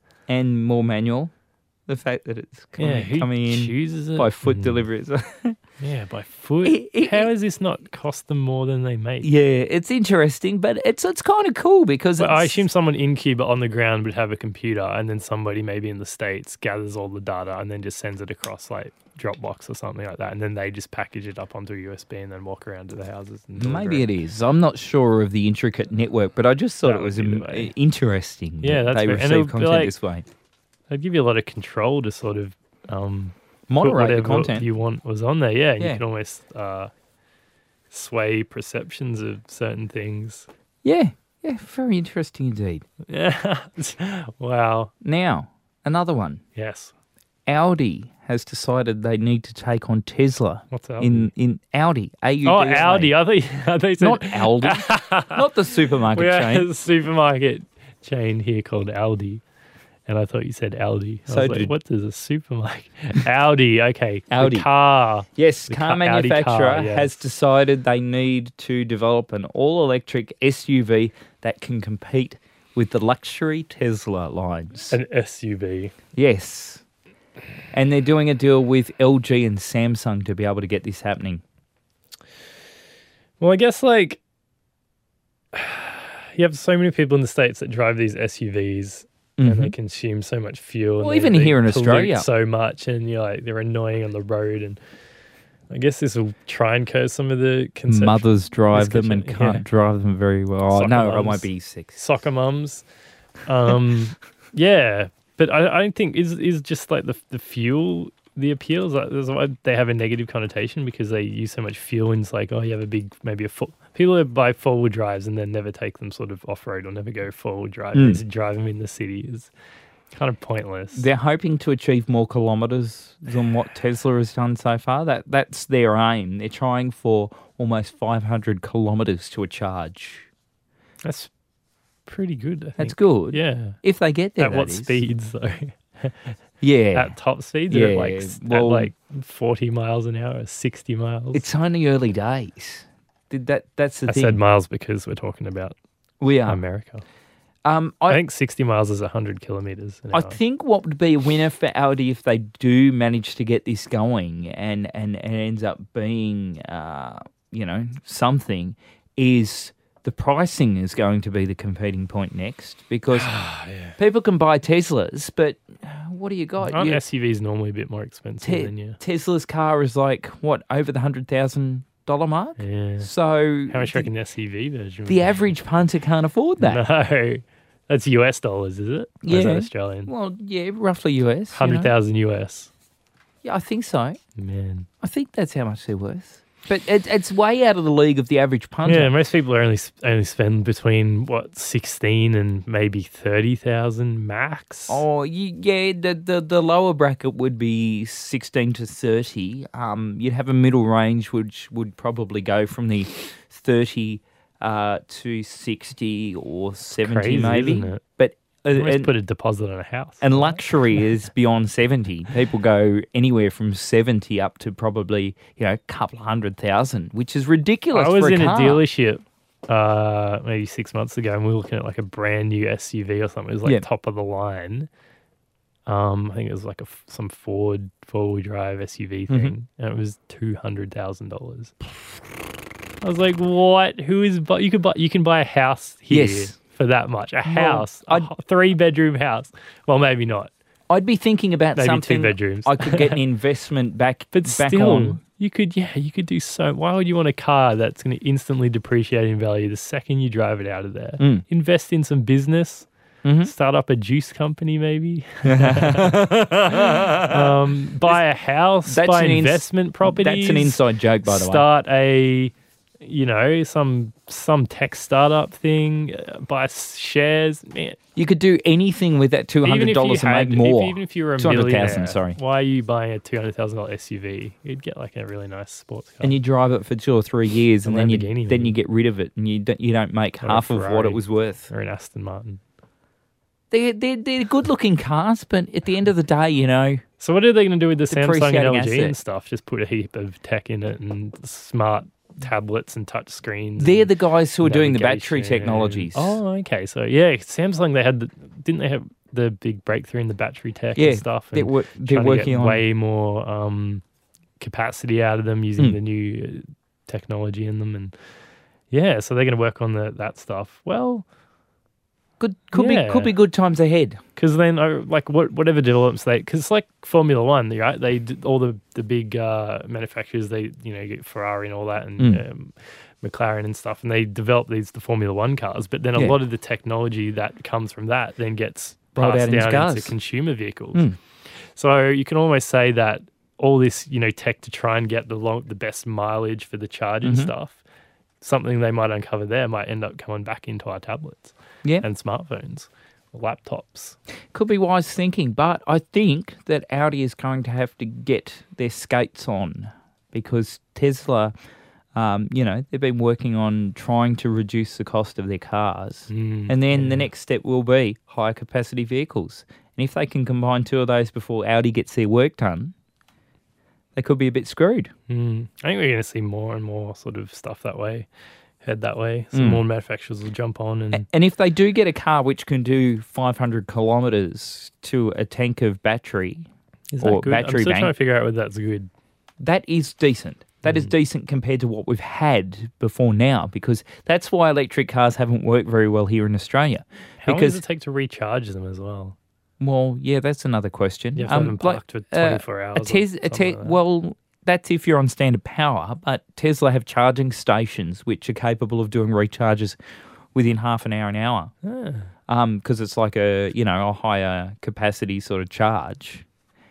and more manual. The fact that it's coming, Yeah, who coming in chooses it? by foot Mm. deliveries. Yeah, by foot. It- it- How has this not cost them more than they make? Yeah, it's interesting, but it's it's kind of cool because But it's, I assume someone in Cuba on the ground would have a computer, and then somebody maybe in the States gathers all the data and then just sends it across like Dropbox or something like that, and then they just package it up onto a U S B and then walk around to the houses. And deliver maybe it is. I'm not sure of the intricate network, but I just thought That it was would be the im- way. interesting. Yeah, that that's they fair. And receive it'll be content like- this way. It'd give you a lot of control to sort of um, put Moderate the whatever content. you want was on there. Yeah, and Yeah. you can almost uh, sway perceptions of certain things. Yeah, yeah, very interesting indeed. Yeah. Wow. Now, another one. Yes. Audi has decided they need to take on Tesla. What's Audi? In in Audi, A U D. Oh, Audi. I thought, you- I thought you said Not Aldi, not the supermarket we have chain. a supermarket chain here called Aldi. And I thought you said Aldi. I So was like, did- what does a supermarket? Audi, okay. Audi. The car. Yes, The car ca- Audi manufacturer car, yes. has decided they need to develop an all-electric S U V that can compete with the luxury Tesla lines. An S U V. Yes. And they're doing a deal with L G and Samsung to be able to get this happening. Well, I guess like you have so many people in the States that drive these S U Vs and they Mhm. consume so much fuel. and Well, they- even they here in pollute Australia. so much, and you're like they're annoying on the road. And I guess this will try and curb some of the conception. Mothers drive them and misconception- can't drive them very well. Oh, Soccer no, I mums. won't be sexy. Soccer mums. Um, yeah, but I, I don't think is is just like the the fuel the appeal is like that's why they have a negative connotation because they use so much fuel. And it's like, oh, you have a big maybe a full people that buy four wheel drives and then never take them sort of off road or never go four wheel drive. Mm. They just drive them in the city is kind of pointless. They're hoping to achieve more kilometres than what Tesla has done so far. That That's their aim. They're trying for almost five hundred kilometres to a charge. That's pretty good. I think. That's good. Yeah. If they get there, At that what is. speeds though? Yeah. At top speeds, or at Yeah, like s- well- at like forty miles an hour, sixty miles. It's only early days. Did that? That's the I thing. said miles because we're talking about we are. America. Um, I, I, think sixty miles is one hundred kilometers an I hour. think what would be a winner for Audi if they do manage to get this going and, and, and it ends up being, uh, you know, something is the pricing is going to be the competing point next because people can buy Teslas, but what do you got? Aren't You- S U Vs normally a bit more expensive Te- than you? Tesla's car is like, what, over the one hundred thousand dollars mark? Yeah. So How much do the, you reckon the S U V version? the average punter can't afford that. No, that's U S dollars, is it? Or is that Yeah. Australian? Well, yeah, roughly U S. you know. Hundred thousand U S. Yeah, I think so. Man. I think that's how much they're worth. But it, it's way out of the league of the average punter. Yeah, most people are only s- only spend between what sixteen and maybe thirty thousand max. Oh, you, yeah, the, the the lower bracket would be sixteen to thirty. Um, you'd have a middle range which would probably go from the thirty uh, to sixty or seventy, Crazy, maybe. isn't it? But uh, Almost and, put a deposit on a house. and luxury is beyond seventy. People go anywhere from seventy up to probably you know a couple of hundred thousand, which is ridiculous. I was for a in car. a dealership uh, maybe six months ago, and we were looking at like a brand new S U V or something. It was like Yeah. top of the line. Um, I think it was like a f- some Ford four wheel drive S U V thing, Mm-hmm. and it was two hundred thousand dollars. I was like, "What? Who is? Bu- you could buy you can buy a house here Yes. for that much? A house, a I'd- three bedroom house? Well, maybe not, I'd be thinking about maybe something two bedrooms. I could get an investment back, But back still, on. you could, yeah, you could do so. Why would you want a car that's going to instantly depreciate in value the second you drive it out of there? Mm. Invest in some business, Mhm. start up a juice company, maybe. um, buy a house, That's buy an ins- investment properties. That's an inside joke, by the way. Start a, you know, some some tech startup thing. Uh, buy s- shares. Man, You could do anything with that two even hundred if you dollars and had, make more. if, even if you were a two hundred thousand, millionaire, sorry. why are you buying a two hundred thousand dollar S U V? You'd get like a really nice sports car. And you drive it for two or three years, A and then you Lamborghini, then maybe. you get rid of it, and you don't you don't make Or a half of what Ferrari. it was worth. or an Aston Martin. They're they're, they're good looking cars, but at the end of the day, you know, So what are they going to do with the Samsung and Depreciating L G and asset. stuff? Just put a heap of tech in it and smart tablets and touch screens. they're and the guys who are doing the battery navigation. technologies. Oh, okay. So yeah, Samsung they had the, didn't they have the big breakthrough in the battery tech Yeah, and stuff? they're, And wor- they're trying to working get on. way more um, capacity out of them using Mm. the new uh, technology in them, and yeah, so they're going to work on the, that stuff. Well, Good, could Yeah. be could be good times ahead. because then uh, like what whatever developments they, because it's like Formula One, right? They d- all the the big uh, manufacturers, they you know get Ferrari and all that, and Mm. um, McLaren and stuff, and they develop these the Formula One cars. But then a Yeah. lot of the technology that comes from that then gets Rolled passed out into down cars. into consumer vehicles. Mm. So you can almost say that all this, you know, tech to try and get the long, the best mileage for the charging Mhm. stuff, something they might uncover there might end up coming back into our tablets Yeah, and smartphones, or laptops. could be wise thinking, but I think that Audi is going to have to get their skates on because Tesla, um, you know, they've been working on trying to reduce the cost of their cars. Mm, And then the yeah. next step will be higher capacity vehicles. And if they can combine two of those before Audi gets their work done, they could be a bit screwed. Mm. I think we're going to see more and more sort of stuff that way, head that way. Some Mm. more manufacturers will jump on and A- And if they do get a car which can do five hundred kilometres to a tank of battery, is that or good? battery I'm still bank, trying to figure out whether that's good. that is decent. That is Mm. decent compared to what we've had before now, because that's why electric cars haven't worked very well here in Australia. How long because, does it take to recharge them as well? well, yeah, that's another question. You have to have them like, parked for uh, twenty-four hours. A or tes- a something te- like that. well, that's if you're on standard power, but Tesla have charging stations which are capable of doing recharges within half an hour, an hour, Ah. because it's like a you know a higher capacity sort of charge.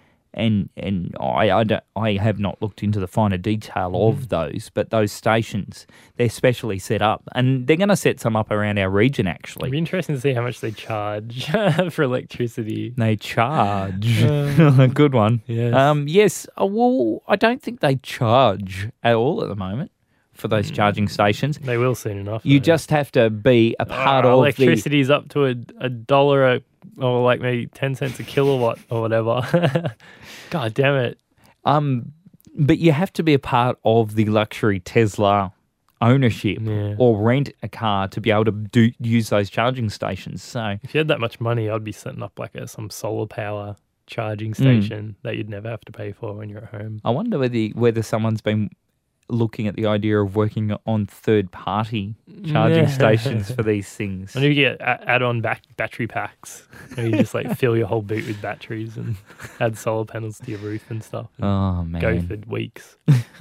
And and I I, don't, I have not looked into the finer detail Mm. of those, but those stations, they're specially set up, and they're going to set some up around our region. Actually, It'd be interesting to see how much they charge for electricity. they charge. Uh, Good one. Yes. Um, yes. uh, Well, I don't think they charge at all at the moment for those charging stations. They will soon enough. You though. just have to be a part Oh, of the. electricity is up to a, a dollar a, or like maybe ten cents a kilowatt or whatever. God damn it. Um, but you have to be a part of the luxury Tesla ownership Yeah. or rent a car to be able to do use those charging stations. So If you had that much money, I'd be setting up like a, some solar power charging Mm. station that you'd never have to pay for when you're at home. I wonder whether whether someone's been looking at the idea of working on third party charging Yeah. stations for these things. And you get a- add-on back battery packs, where you just like fill your whole boot with batteries and add solar panels to your roof and stuff. And Oh man, go for weeks.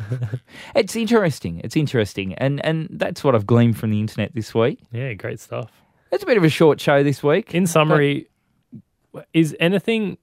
it's interesting. It's interesting, and and that's what I've gleaned from the internet this week. Yeah, great stuff. It's a bit of a short show this week. In summary, is anything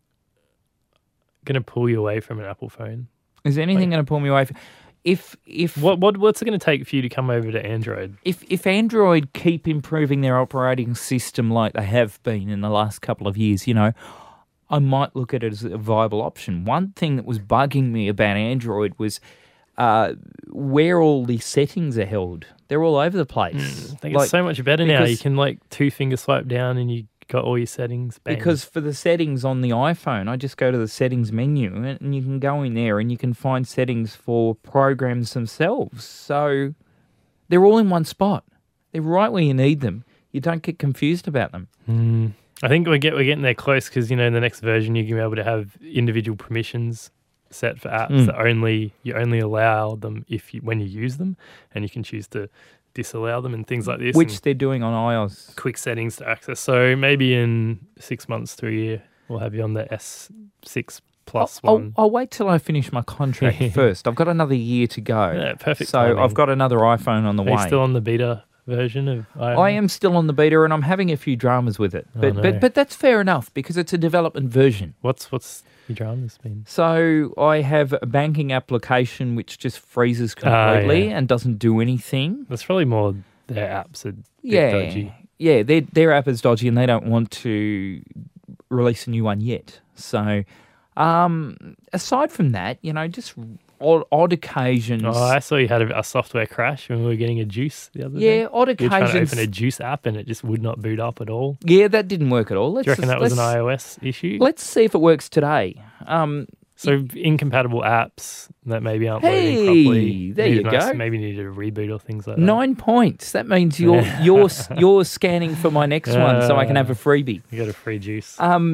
going to pull you away from an Apple phone? Is anything going to pull me away? From, if if What what what's it going to take for you to come over to Android? if if Android keep improving their operating system like they have been in the last couple of years, you know, I might look at it as a viable option. One thing that was bugging me about Android was uh, where all the settings are held. They're all over the place. I think Like, it's so much better now. You because- can like two finger swipe down and you got all your settings. Bang. Because for the settings on the iPhone, I just go to the settings menu and and you can go in there and you can find settings for programs themselves. So they're all in one spot. They're right where you need them. You don't get confused about them. Mm. I think we get we're getting there close because you know in the next version you're gonna be able to have individual permissions set for apps Mm. that only you only allow them if you when you use them, and you can choose to disallow them and things like this. Which and they're doing on iOS. quick settings to access. So maybe in six months to a year we'll have you on the S six plus I'll, one. I'll wait till I finish my contract first. I've got another year to go. Yeah, perfect. So timing. I've got another iPhone on the Are you way. still on the beta version of iOS? I am still on the beta and I'm having a few dramas with it. Oh, But no. but but that's fair enough because it's a development version. What's what's your dramas been? So I have a banking application which just freezes Ah, completely yeah. and doesn't do anything. That's probably more their apps are a bit Yeah. dodgy. Yeah, their their app is dodgy and they don't want to release a new one yet. So um aside from that, you know, just odd, odd occasions. Oh, I saw you had a, a software crash when we were getting a juice the other day. yeah, odd You were trying to occasions. open a juice app and it just would not boot up at all. Yeah, that didn't work at all. Let's Do you reckon just- that was an let's- iOS issue? Let's see if it works today. Um, So incompatible apps that maybe aren't Hey, loading properly. there Need you a nice- go. Maybe needed a reboot or things like that. nine points. That means you're Yeah. you're you're scanning for my next one, so I can Uh, have a freebie. You got a free juice. Um,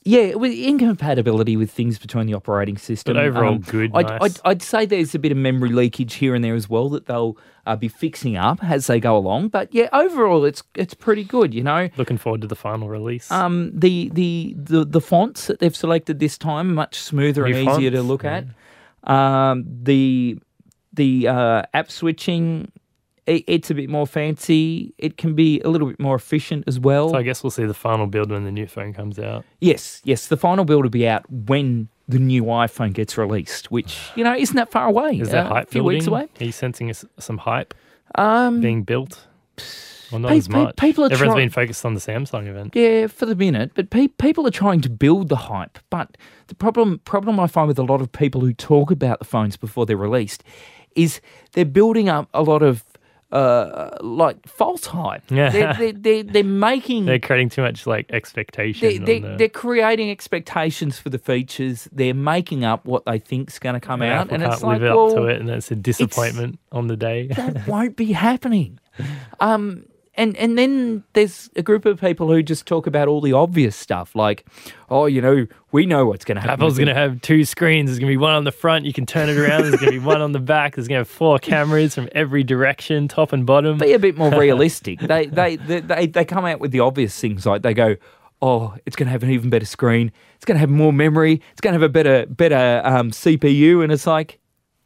Yeah, with incompatibility with things between the operating system. But overall, good, I'd, nice. I'd, I'd say there's a bit of memory leakage here and there as well that they'll uh, be fixing up as they go along. But yeah, overall, it's it's pretty good. You know, Looking forward to the final release. um, the the the the fonts that they've selected this time are much smoother New and easier to fonts, look at. Um, the the uh, app switching. It, it's a bit more fancy. It can be a little bit more efficient as well. So I guess we'll see the final build when the new phone comes out. Yes, yes. The final build will be out when the new iPhone gets released, which, you know, isn't that far away. Is that Uh, hype A few building? weeks away. Are you sensing s- some hype Um, being built? Well, not pe- as pe- much. people are Everyone's try- been focused on the Samsung event. yeah, for the minute. But pe- people are trying to build the hype. But the problem, problem I find with a lot of people who talk about the phones before they're released is they're building up a lot of uh, like false hype. Yeah. They're, they're, they're, they're making... They're creating too much like expectation. They're, they're, on the, they're creating expectations for the features. They're making up what they think's going to come and out, Apple and can't it's like, live well, up to it, and it's a disappointment on the day. that won't be happening. Um, and and then there's a group of people who just talk about all the obvious stuff, like, oh, you know, we know what's going to happen. Apple's going to have two screens. There's going to be one on the front. You can turn it around. There's going to be one on the back. There's going to have four cameras from every direction, top and bottom. be a bit more realistic. they, they they they they come out with the obvious things, like they go, oh, it's going to have an even better screen. It's going to have more memory. It's going to have a better better um, C P U, and it's like,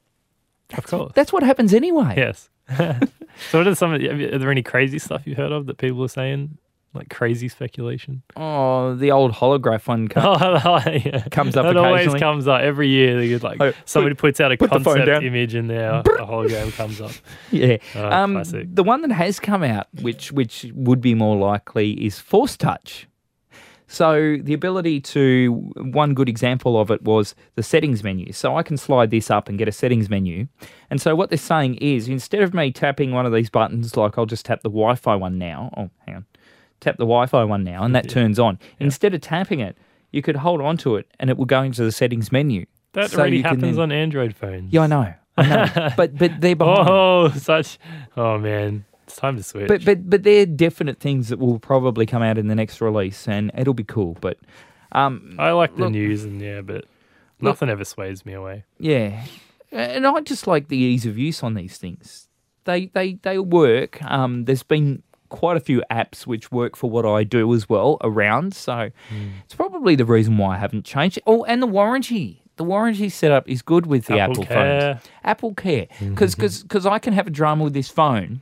Of course. that's what happens anyway. Yes. So what are some of the, are there any crazy stuff you've heard of that people are saying? Like crazy speculation? Oh, the old holograph one comes. Oh, yeah. Comes up It always occasionally. comes up every year. They get like Oh, somebody puts out a put the phone concept down. image in there, a hologram comes up. Yeah. Oh, um, classic. the one that has come out, which which would be more likely, is Force Touch. So the ability to, one good example of it was the settings menu. So I can slide this up and get a settings menu. And so what they're saying is, instead of me tapping one of these buttons, like I'll just tap the Wi-Fi one now. Oh, hang on. Tap the Wi-Fi one now, and that Yeah. turns on. Yeah. Instead of tapping it, you could hold on to it, and it will go into the settings menu. That So already you can happens then- on Android phones. Yeah, I know. I know. but but they're behind. Oh, such. Oh, man. It's time to switch. But but but they're definite things that will probably come out in the next release, and it'll be cool. But um, I like the look- news, and yeah, but Look- nothing ever sways me away. yeah, and I just like the ease of use on these things. They they they work. Um, there's been quite a few apps which work for what I do as well around, so it's probably the reason why I haven't changed it. Oh, and the warranty. The warranty setup is good with the Apple Apple, Care. phones. Apple Care, because because I can have a drama with this phone.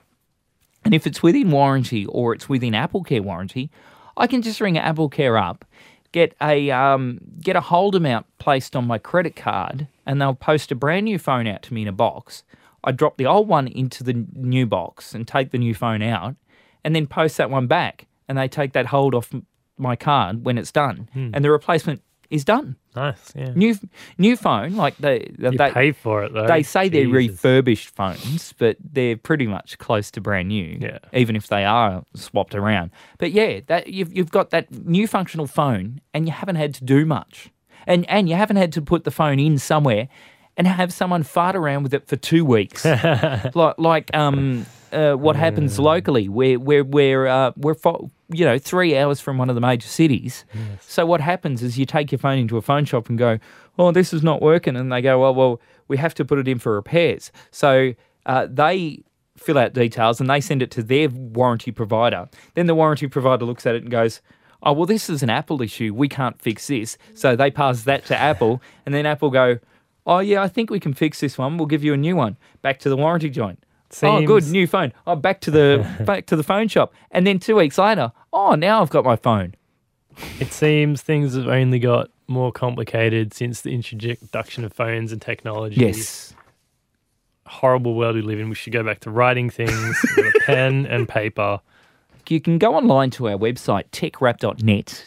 And if it's within warranty or it's within Apple Care warranty, I can just ring Apple Care up, get a um, get a hold amount placed on my credit card, and they'll post a brand new phone out to me in a box. I drop the old one into the new box and take the new phone out, and then post that one back, and they take that hold off m- my card when it's done, and the replacement is done. Nice, yeah. New new phone, like they You they pay for it, though. they say they're Jesus. refurbished phones, but they're pretty much close to brand new. Yeah. Even if they are swapped around. But yeah, that you've you've got that new functional phone, and you haven't had to do much, and and you haven't had to put the phone in somewhere, and have someone fart around with it for two weeks, like like um uh, what happens locally, where where where uh, we're fo- you know three hours from one of the major cities. So what happens is you take your phone into a phone shop and go, oh, this is not working, and they go, well, well, we have to put it in for repairs. So uh, they fill out details and they send it to their warranty provider. Then the warranty provider looks at it and goes, oh, well, this is an Apple issue. We can't fix this. So they pass that to Apple, and then Apple go, oh, yeah, I think we can fix this one. We'll give you a new one. Back to the warranty joint. Oh, good, Seems- new phone. Oh, back to the back to the phone shop. And then two weeks later, oh, now I've got my phone. It seems things have only got more complicated since the introduction of phones and technology. Yes. Horrible world we live in. We should go back to writing things with a pen and paper. You can go online to our website, tech wrap dot net.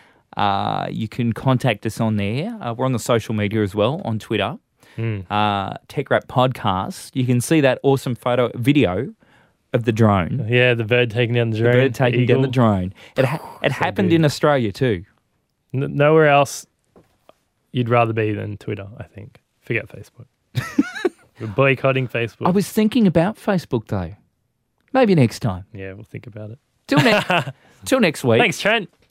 Uh, you can contact us on there. Uh, we're on the social media as well, on Twitter. Mm. Uh, Tech Wrap Podcast. You can see that awesome photo video of the drone. Yeah, the bird taking down the drone. The bird taking down the eagle. drone. It, ha- it happened good. in Australia too. N- nowhere else you'd rather be than Twitter, I think. Forget Facebook. We're boycotting Facebook. I was thinking about Facebook though. Maybe next time. yeah, we'll think about it. Till, ne- till next week. Thanks, Trent.